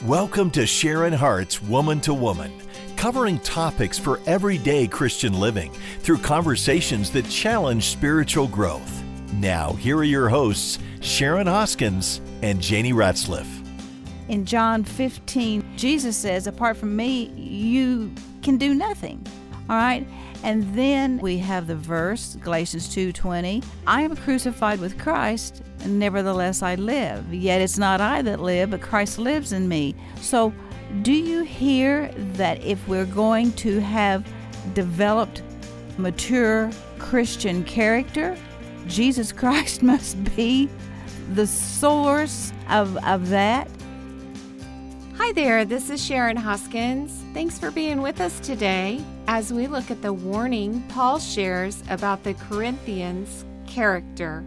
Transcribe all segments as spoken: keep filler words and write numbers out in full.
Welcome to Sharon Hart's Woman to Woman, covering topics for everyday Christian living through conversations that challenge spiritual growth. Now, here are your hosts, Sharon Hoskins and Janie Ratzliff. In John fifteen, Jesus says, apart from me, you can do nothing. All right? And then we have the verse, Galatians two twenty, I am crucified with Christ, and nevertheless I live. Yet it's not I that live, but Christ lives in me. So do you hear that if we're going to have developed, mature Christian character, Jesus Christ must be the source of, of that? Hi there, this is Sharon Hoskins. Thanks for being with us today as we look at the warning Paul shares about the Corinthians' character.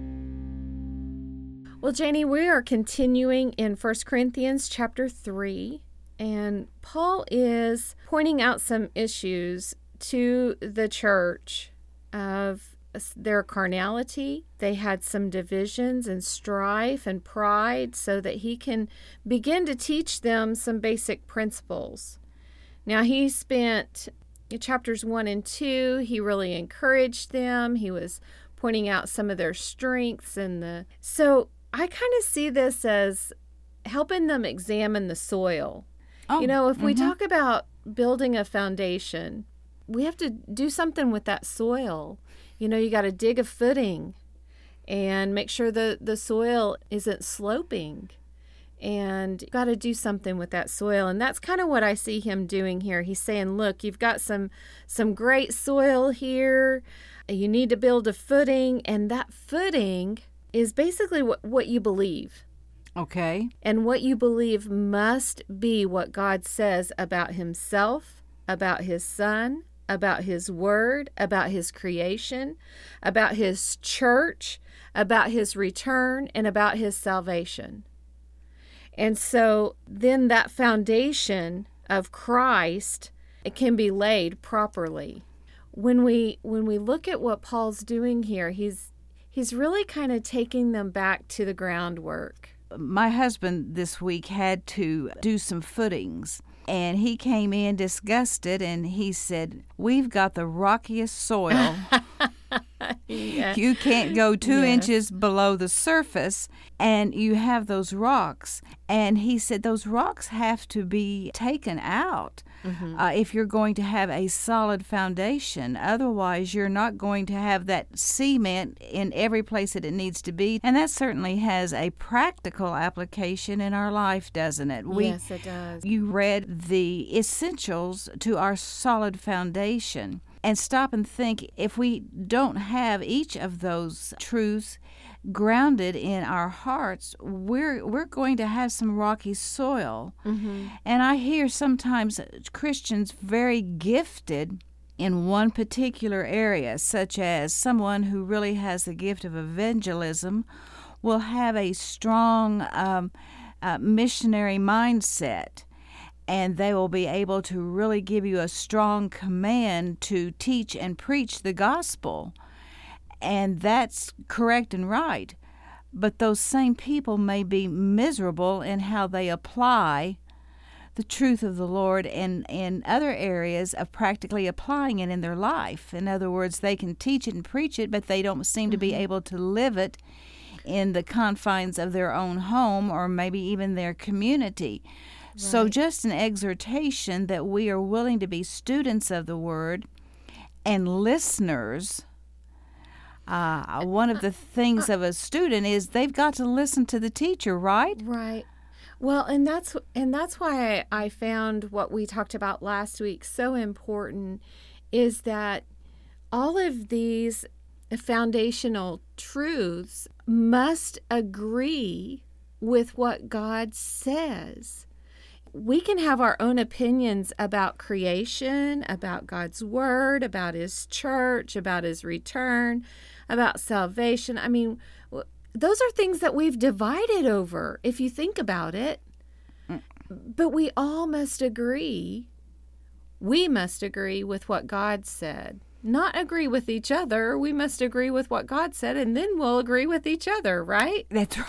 Well, Janie, we are continuing in First Corinthians chapter three, and Paul is pointing out some issues to the church of their carnality. They had some divisions and strife and pride so that he can begin to teach them some basic principles. Now, he spent chapters one and two, he really encouraged them. He was pointing out some of their strengths and the... So I kind of see this as helping them examine the soil. Oh, you know, if mm-hmm. we talk about building a foundation, we have to do something with that soil. You know, you got to dig a footing and make sure the, the soil isn't sloping. And you got to do something with that soil. And that's kind of what I see him doing here. He's saying, look, you've got some some great soil here. You need to build a footing. And that footing is basically what, what you believe. Okay. And what you believe must be what God says about himself, about his son, about his word, about his creation, about his church, about his return, and about his salvation. And so then that foundation of Christ, it can be laid properly. When we when we look at what Paul's doing here, he's he's really kind of taking them back to the groundwork. My husband this week had to do some footings. And he came in disgusted, and he said, we've got the rockiest soil. Yeah. You can't go two yes. inches below the surface, and you have those rocks. And he said those rocks have to be taken out mm-hmm. uh, if you're going to have a solid foundation. Otherwise, you're not going to have that cement in every place that it needs to be. And that certainly has a practical application in our life, doesn't it? We, yes, it does. You read the essentials to our solid foundation. And stop and think, if we don't have each of those truths grounded in our hearts, we're we're going to have some rocky soil. Mm-hmm. And I hear sometimes Christians very gifted in one particular area, such as someone who really has the gift of evangelism will have a strong um, uh, missionary mindset. And they will be able to really give you a strong command to teach and preach the gospel. And that's correct and right. But those same people may be miserable in how they apply the truth of the Lord in, in other areas of practically applying it in their life. In other words, they can teach it and preach it, but they don't seem mm-hmm. to be able to live it in the confines of their own home or maybe even their community. Right. So just an exhortation that we are willing to be students of the Word and listeners. Uh, one of the things of a student is they've got to listen to the teacher, right? Right. Well, and that's and that's why I, I found what we talked about last week so important, is that all of these foundational truths must agree with what God says. We can have our own opinions about creation, about God's word, about his church, about his return, about salvation. I mean, those are things that we've divided over, if you think about it. But we all must agree. We must agree with what God said. Not agree with each other. We must agree with what God said, and then we'll agree with each other, right? That's right.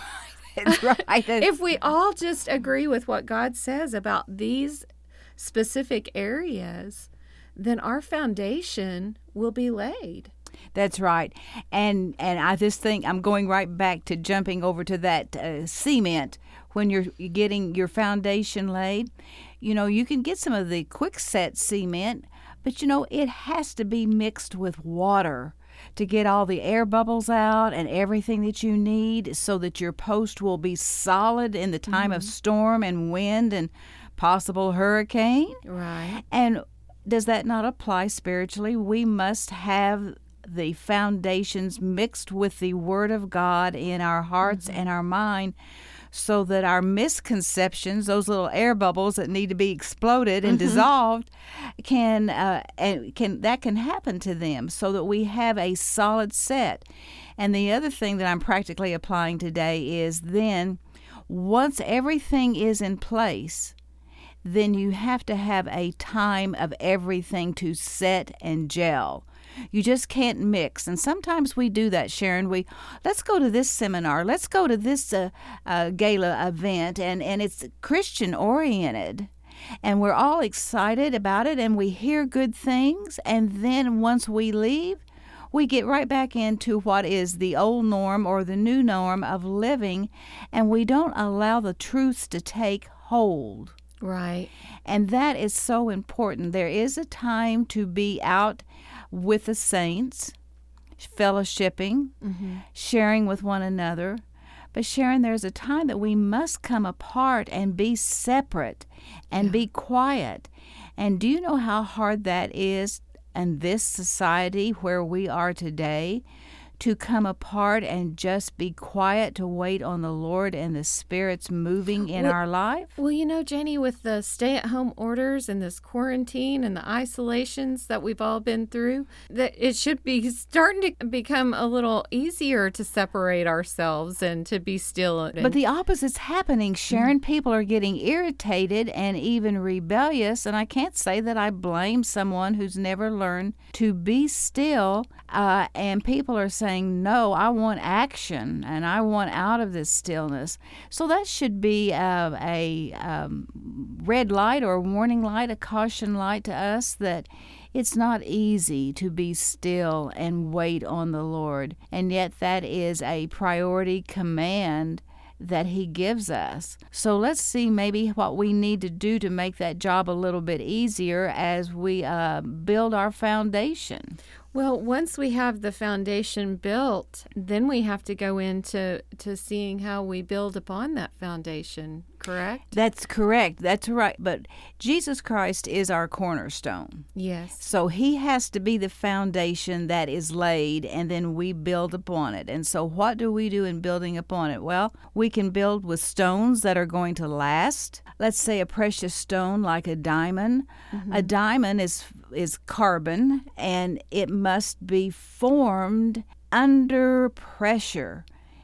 That's right. If we all just agree with what God says about these specific areas, then our foundation will be laid. That's right. And and I just think I'm going right back to jumping over to that uh, cement. When you're getting your foundation laid, you know, you can get some of the quickset cement, but, you know, it has to be mixed with water to get all the air bubbles out and everything that you need so that your post will be solid in the time mm-hmm. of storm and wind and possible hurricane. Right. And does that not apply spiritually? We must have the foundations mixed with the Word of God in our hearts mm-hmm. and our mind, so that our misconceptions, those little air bubbles that need to be exploded and mm-hmm. dissolved, can uh, and can that can happen to them, so that we have a solid set. And the other thing that I'm practically applying today is then, once everything is in place, then you have to have a time of everything to set and gel. You just can't mix. And sometimes we do that, Sharon. We let's go to this seminar. Let's go to this uh, uh, gala event, and, and it's Christian oriented. And we're all excited about it, and we hear good things. And then once we leave, we get right back into what is the old norm or the new norm of living, and we don't allow the truths to take hold. Right. And that is so important. There is a time to be out with the saints, fellowshipping, mm-hmm. sharing with one another. But Sharon, there's a time that we must come apart and be separate and yeah. be quiet. And do you know how hard that is in this society where we are today, to come apart and just be quiet to wait on the Lord and the Spirit's moving in well, our life? Well, you know, Jenny, with the stay-at-home orders and this quarantine and the isolations that we've all been through, that it should be starting to become a little easier to separate ourselves and to be still. And... But the opposite's happening, Sharon. Mm-hmm. People are getting irritated and even rebellious, and I can't say that I blame someone who's never learned to be still, uh, and people are saying, no, I want action and I want out of this stillness. So that should be uh, a um, red light or a warning light, a caution light to us that it's not easy to be still and wait on the Lord. And yet that is a priority command that He gives us. So let's see maybe what we need to do to make that job a little bit easier as we uh, build our foundation. Well, once we have the foundation built, then we have to go into to seeing how we build upon that foundation, correct? That's correct. That's right. But Jesus Christ is our cornerstone. Yes. So He has to be the foundation that is laid, and then we build upon it. And so what do we do in building upon it? Well, we can build with stones that are going to last. Let's say a precious stone like a diamond. Mm-hmm. A diamond is is carbon, and it must be formed under pressure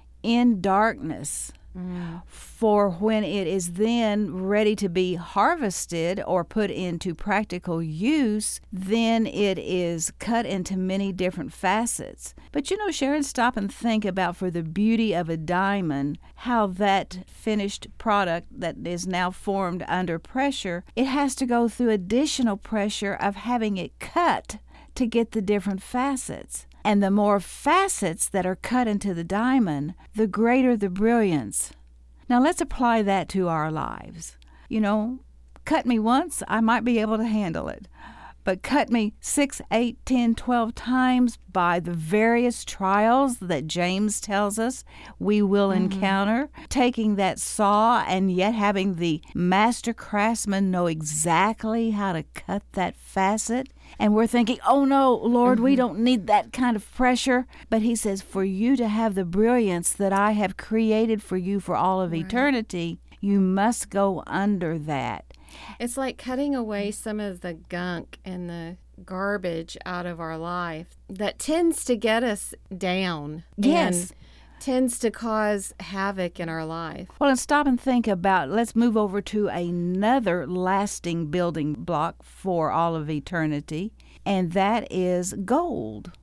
in darkness. Mm. For when it is then ready to be harvested or put into practical use, then it is cut into many different facets. But you know, Sharon, stop and think about, for the beauty of a diamond, how that finished product that is now formed under pressure, it has to go through additional pressure of having it cut to get the different facets. And the more facets that are cut into the diamond, the greater the brilliance. Now let's apply that to our lives. You know, cut me once, I might be able to handle it. But cut me six, eight, ten, twelve times by the various trials that James tells us we will mm-hmm. encounter, taking that saw and yet having the master craftsman know exactly how to cut that facet. And we're thinking, oh no, Lord, mm-hmm. we don't need that kind of pressure. But He says, for you to have the brilliance that I have created for you for all of right. eternity, you must go under that. It's like cutting away some of the gunk and the garbage out of our life that tends to get us down. Yes. And tends to cause havoc in our life. Well, and stop and think about, let's move over to another lasting building block for all of eternity, and that is gold.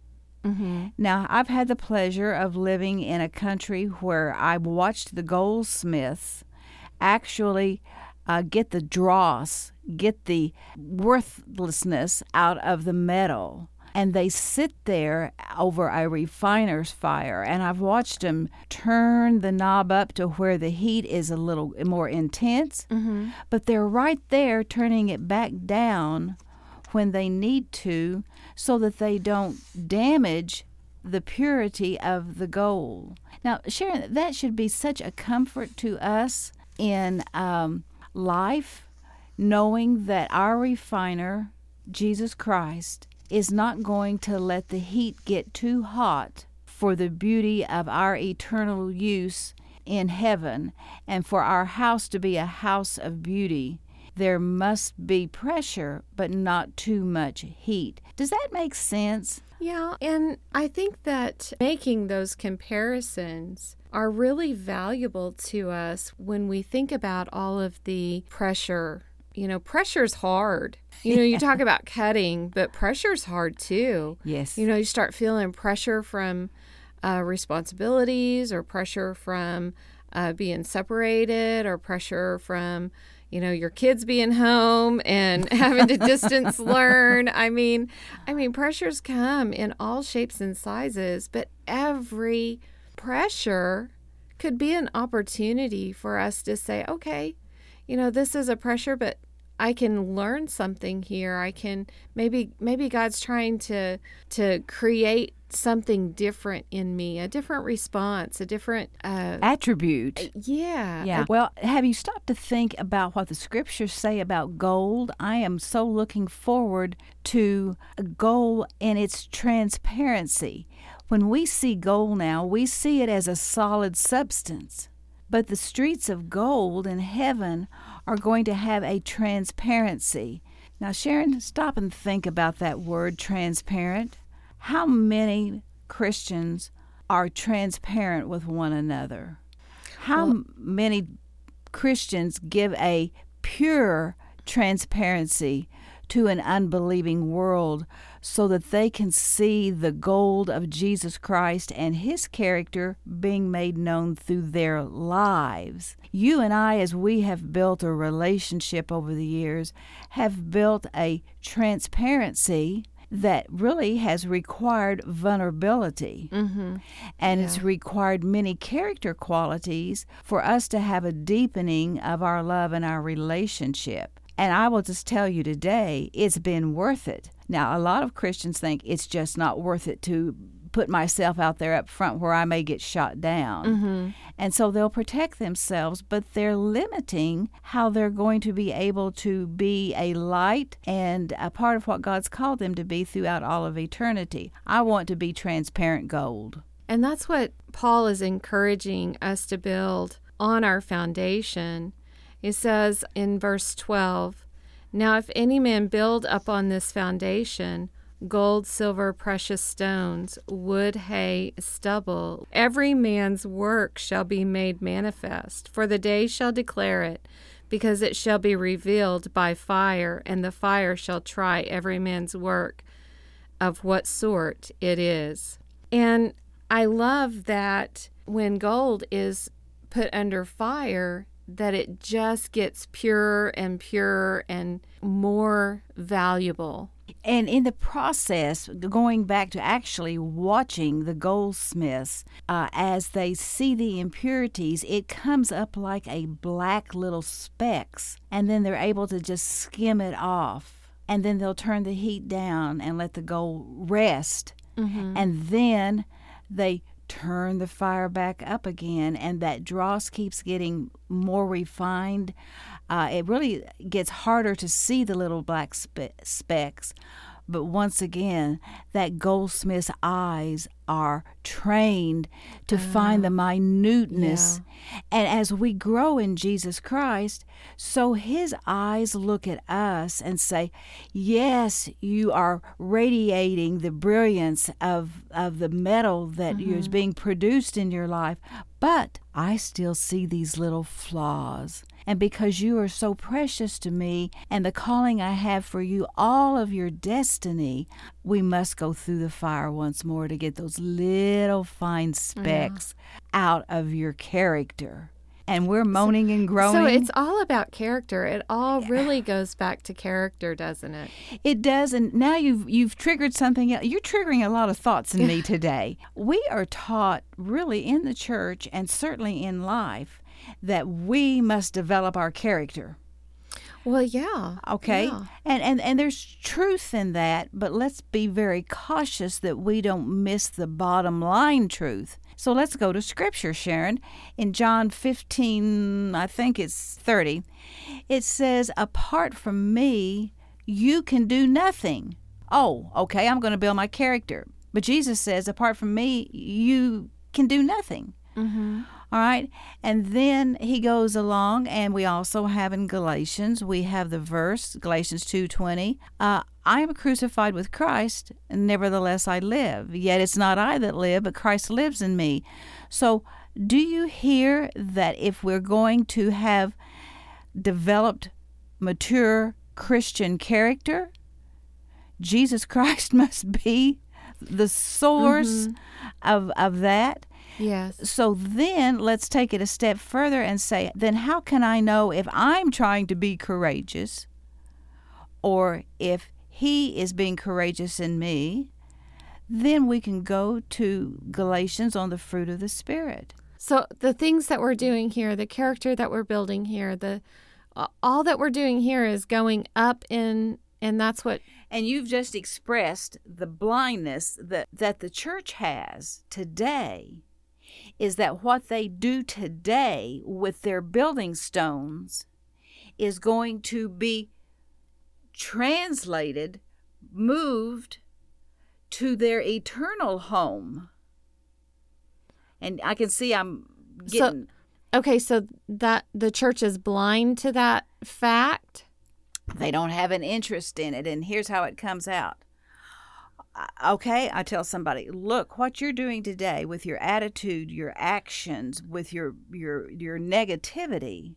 Mm-hmm. Now, I've had the pleasure of living in a country where I watched the goldsmiths actually uh, get the dross, get the worthlessness out of the metal. And they sit there over a refiner's fire. And I've watched them turn the knob up to where the heat is a little more intense. Mm-hmm. But they're right there turning it back down when they need to, so that they don't damage the purity of the gold. Now, Sharon, that should be such a comfort to us in um, life, knowing that our refiner, Jesus Christ, is not going to let the heat get too hot for the beauty of our eternal use in heaven, and for our house to be a house of beauty. There must be pressure, but not too much heat. Does that make sense? Yeah, and I think that making those comparisons are really valuable to us when we think about all of the pressure. You know, pressure's hard. You know, you talk about cutting, but pressure's hard too. Yes. You know, you start feeling pressure from uh, responsibilities, or pressure from uh, being separated, or pressure from, you know, your kids being home and having to distance learn. I mean, I mean, pressures come in all shapes and sizes, but every pressure could be an opportunity for us to say, okay, you know, this is a pressure, but I can learn something here. I can maybe maybe God's trying to to create something different in me, a different response, a different uh, attribute. Yeah. Yeah. Well, have you stopped to think about what the scriptures say about gold? I am so looking forward to gold in its transparency. When we see gold now, we see it as a solid substance. But the streets of gold in heaven are going to have a transparency. Now, Sharon, stop and think about that word, transparent. How many Christians are transparent with one another? How well, many Christians give a pure transparency to an unbelieving world so that they can see the gold of Jesus Christ and His character being made known through their lives? You and I, as we have built a relationship over the years, have built a transparency that really has required vulnerability. Mm-hmm. And yeah. It's required many character qualities for us to have a deepening of our love and our relationship. And I will just tell you today, it's been worth it. Now, a lot of Christians think it's just not worth it to put myself out there up front where I may get shot down. Mm-hmm. And so they'll protect themselves, but they're limiting how they're going to be able to be a light and a part of what God's called them to be throughout all of eternity. I want to be transparent gold. And that's what Paul is encouraging us to build on our foundation. It says in verse twelve, "Now if any man build up on this foundation, gold, silver, precious stones, wood, hay, stubble, every man's work shall be made manifest, for the day shall declare it, because it shall be revealed by fire, and the fire shall try every man's work of what sort it is." And I love that when gold is put under fire, that it just gets purer and purer and more valuable. And in the process, going back to actually watching the goldsmiths, uh, as they see the impurities, it comes up like a black little specks, and then they're able to just skim it off. And then they'll turn the heat down and let the gold rest. Mm-hmm. And then they turn the fire back up again, and that dross keeps getting more refined. Uh, it really gets harder to see the little black spe- specks. But once again, that goldsmith's eyes are trained to uh, find the minuteness. Yeah. And as we grow in Jesus Christ, so His eyes look at us and say, yes, you are radiating the brilliance of, of the metal that mm-hmm. is being produced in your life, But I still see these little flaws. And because you are so precious to me and the calling I have for you, all of your destiny, we must go through the fire once more to get those little fine specks yeah. out of your character. And we're moaning so, and groaning. So it's all about character. It all really goes back to character, doesn't it? It does. And now you've you've triggered something else. You're triggering a lot of thoughts in me today. We are taught really in the church and certainly in life that we must develop our character. Well, yeah. Okay. Yeah. And, and and there's truth in that, but let's be very cautious that we don't miss the bottom line truth. So let's go to Scripture, Sharon. In John fifteen, I think it's thirty, it says, apart from me, you can do nothing. Oh, okay, I'm going to build my character. But Jesus says, apart from me, you can do nothing. Mm-hmm. All right. And then he goes along, and we also have in Galatians, we have the verse, Galatians two twenty, uh, I am crucified with Christ, nevertheless I live. Yet it's not I that live, but Christ lives in me. So do you hear that if we're going to have developed, mature Christian character, Jesus Christ must be the source mm-hmm. of, of that? Yes. So then let's take it a step further and say, then how can I know if I'm trying to be courageous or if he is being courageous in me? Then we can go to Galatians on the fruit of the Spirit. So the things that we're doing here, the character that we're building here, the all that we're doing here is going up in, and that's what... And you've just expressed the blindness that, that the church has today, is that what they do today with their building stones is going to be translated, moved to their eternal home. And I can see I'm getting... So, okay, so that the church is blind to that fact? They don't have an interest in it, and here's how it comes out. Okay, I tell somebody, look, what you're doing today with your attitude, your actions, with your your your negativity,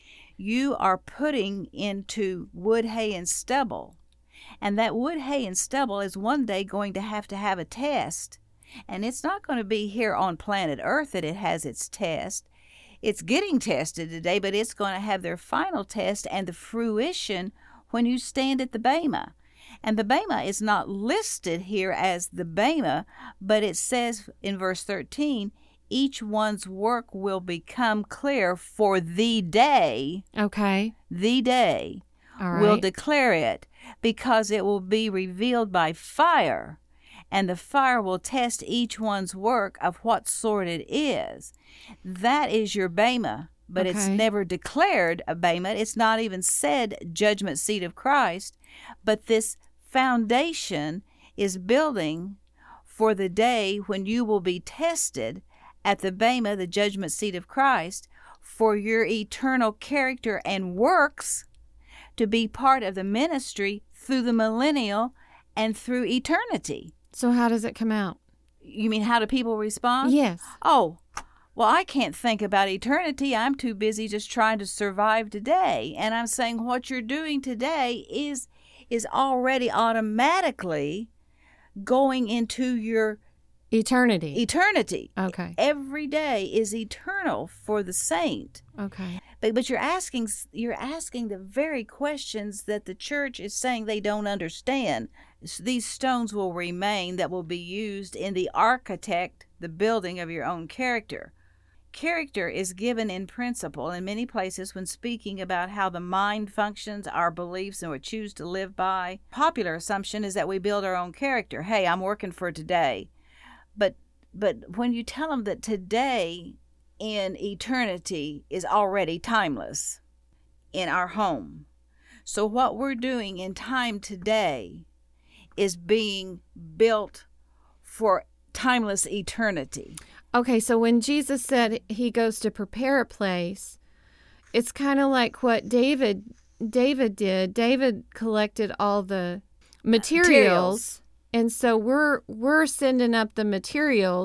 you are putting into wood, hay, and stubble. And that wood, hay, and stubble is one day going to have to have a test. And it's not going to be here on planet Earth that it has its test. It's getting tested today, but it's going to have their final test and the fruition when you stand at the Bema. And the Bema is not listed here as the Bema, but it says in verse thirteen, each one's work will become clear for the day. Okay. The day. All right. Will declare it, because it will be revealed by fire, and the fire will test each one's work of what sort it is. That is your Bema, but Okay. it's never declared a Bema. It's not even said judgment seat of Christ, but this foundation is building for the day when you will be tested at the Bema, the judgment seat of Christ, for your eternal character and works to be part of the ministry through the millennial and through eternity. So how does it come out? You mean how do people respond? Yes. Oh, well, I can't think about eternity. I'm too busy just trying to survive today. And I'm saying what you're doing today is is already automatically going into your Eternity. eternity. Okay. Every day is eternal for the saint. Okay. But but you're asking you're asking the very questions that the church is saying they don't understand. These stones will remain that will be used in the architect, the building of your own character. Character is given in principle in many places when speaking about how the mind functions, our beliefs, and what we choose to live by. Popular assumption is that we build our own character. Hey, I'm working for today. But but when you tell them that today in eternity is already timeless in our home. So what we're doing in time today is being built for timeless eternity. Okay, so when Jesus said he goes to prepare a place, it's kind of like what David David did. David collected all the materials, Materials. and so we're we're sending up the materials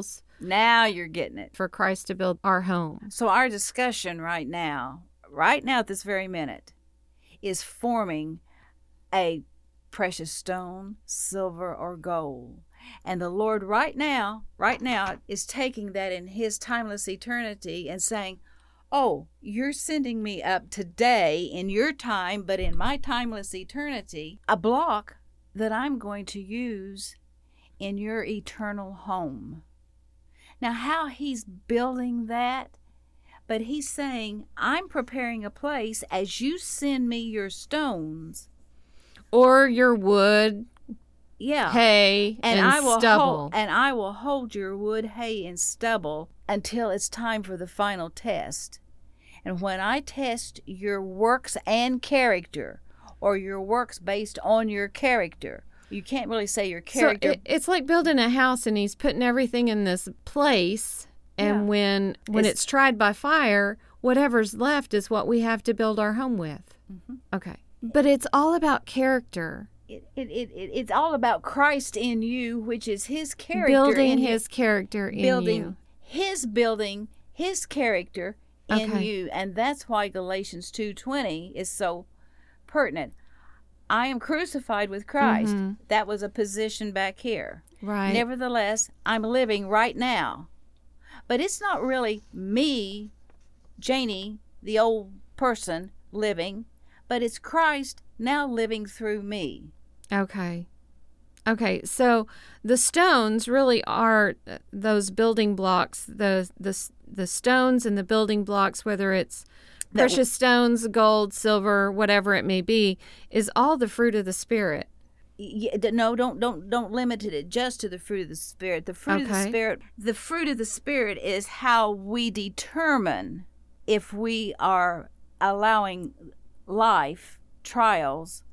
Now you're getting it. For Christ to build our home. So our discussion right now, right now at this very minute, is forming a precious stone, silver, or gold. And the Lord right now, right now, is taking that in his timeless eternity and saying, oh, you're sending me up today in your time, but in my timeless eternity, a block that I'm going to use in your eternal home. Now, how he's building that, but he's saying, I'm preparing a place as you send me your stones. Or your wood, yeah, hay, and, and I will stubble. Hold, and I will hold your wood, hay, and stubble until it's time for the final test. And when I test your works and character, or your works based on your character, you can't really say your character. So it, it's like building a house, and he's putting everything in this place. And yeah. when when it's, it's tried by fire, whatever's left is what we have to build our home with. Mm-hmm. Okay. But it's all about character. It, it, it, it It's all about Christ in you, which is his character. Building in his character in building you. His building, his character in okay. you. And that's why Galatians two twenty is so pertinent. I am crucified with Christ. Mm-hmm. That was a position back here. Right. Nevertheless, I'm living right now. But it's not really me, Janie, the old person, living, but it's Christ now living through me. Okay. Okay, so the stones really are those building blocks, the the the stones and the building blocks, whether it's precious that, stones, gold, silver, whatever it may be, is all the fruit of the Spirit. Yeah, no, don't don't don't limit it just to the fruit of the Spirit. The fruit okay. of the Spirit, the fruit of the Spirit is how we determine if we are allowing life, trials,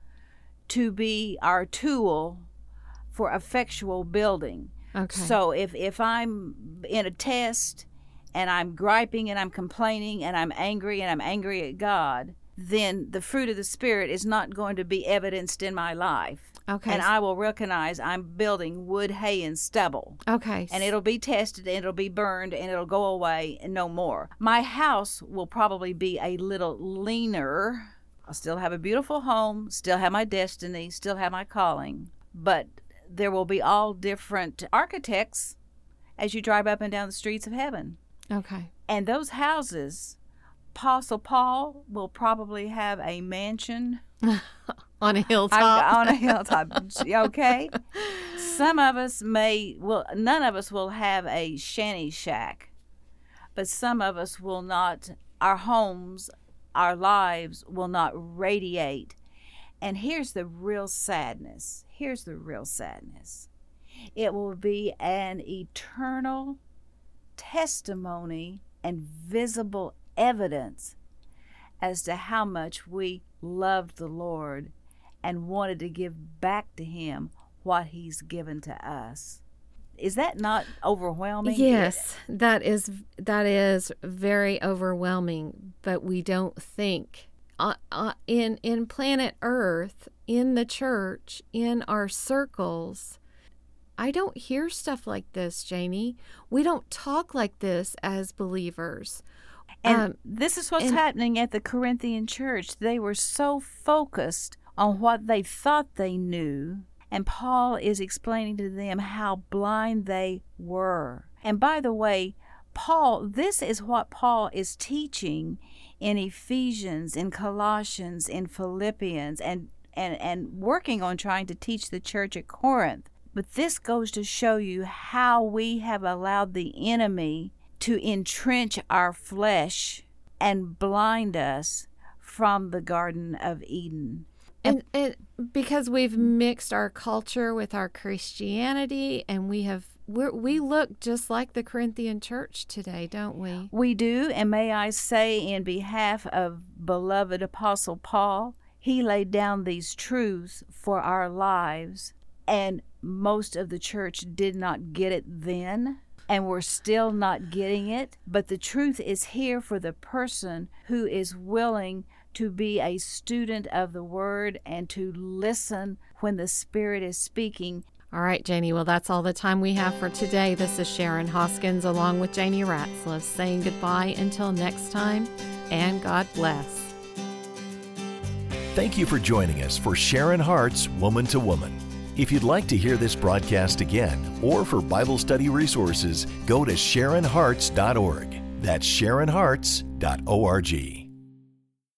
to be our tool for effectual building. Okay. So if, if I'm in a test and I'm griping and I'm complaining and I'm angry and I'm angry at God, then the fruit of the Spirit is not going to be evidenced in my life. Okay. And I will recognize I'm building wood, hay, and stubble. Okay. And it'll be tested, and it'll be burned, and it'll go away, and no more. My house will probably be a little leaner. I'll still have a beautiful home, still have my destiny, still have my calling. But there will be all different architects as you drive up and down the streets of heaven. Okay. And those houses, Apostle Paul will probably have a mansion on a hilltop. I, on a hilltop. Okay. Some of us may, well, none of us will have a shanty shack, but some of us will not. Our homes, our lives will not radiate. And here's the real sadness. Here's the real sadness. It will be an eternal testimony and visible evidence as to how much we loved the Lord and wanted to give back to him what he's given to us. Is that not overwhelming? Yes, that is that is very overwhelming, but we don't think uh, uh, in in planet Earth, in the church, in our circles. I don't hear stuff like this, Janie. We don't talk like this as believers. And um, this is what's and, happening at the Corinthian church. They were so focused on what they thought they knew, and Paul is explaining to them how blind they were. And by the way, Paul, this is what Paul is teaching in Ephesians, in Colossians, in Philippians, and, and, and working on trying to teach the church at Corinth. But this goes to show you how we have allowed the enemy to entrench our flesh and blind us from the Garden of Eden. And, and because we've mixed our culture with our Christianity, and we have we're, we look just like the Corinthian church today, don't we? We do, and may I say, in behalf of beloved Apostle Paul, he laid down these truths for our lives, and most of the church did not get it then, and we're still not getting it. But the truth is here for the person who is willing to be a student of the Word and to listen when the Spirit is speaking. All right, Janie. Well, that's all the time we have for today. This is Sharon Hoskins along with Janie Ratzlaff saying goodbye until next time, and God bless. Thank you for joining us for Sharon Hart's Woman to Woman. If you'd like to hear this broadcast again or for Bible study resources, go to sharon harts dot org. That's sharon harts dot org.